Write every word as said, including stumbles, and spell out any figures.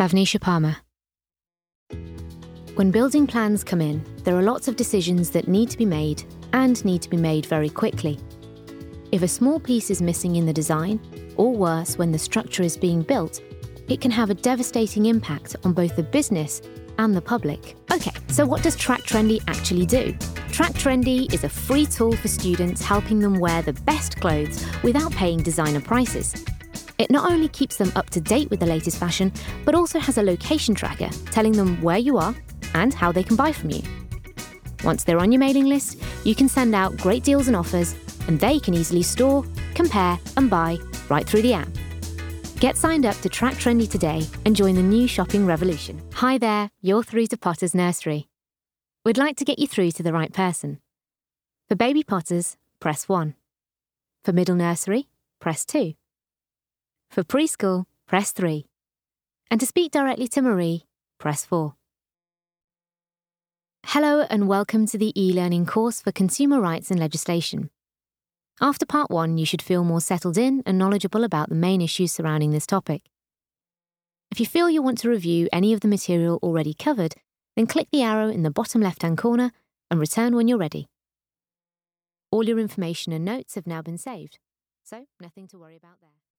Bhavnisha Palmer. When building plans come in, there are lots of decisions that need to be made and need to be made very quickly. If a small piece is missing in the design, or worse, when the structure is being built, it can have a devastating impact on both the business and the public. Okay, so what does Track Trendy actually do? Track Trendy is a free tool for students helping them wear the best clothes without paying designer prices. It not only keeps them up to date with the latest fashion, but also has a location tracker telling them where you are and how they can buy from you. Once they're on your mailing list, you can send out great deals and offers, and they can easily store, compare, and buy right through the app. Get signed up to Track Trendy today and join the new shopping revolution. Hi there, you're through to Potter's Nursery. We'd like to get you through to the right person. For baby Potters, press one. For middle nursery, press two. For preschool, press three. And to speak directly to Marie, press four. Hello and welcome to the e-learning course for Consumer Rights and Legislation. After part one, you should feel more settled in and knowledgeable about the main issues surrounding this topic. If you feel you want to review any of the material already covered, then click the arrow in the bottom left-hand corner and return when you're ready. All your information and notes have now been saved, so nothing to worry about there.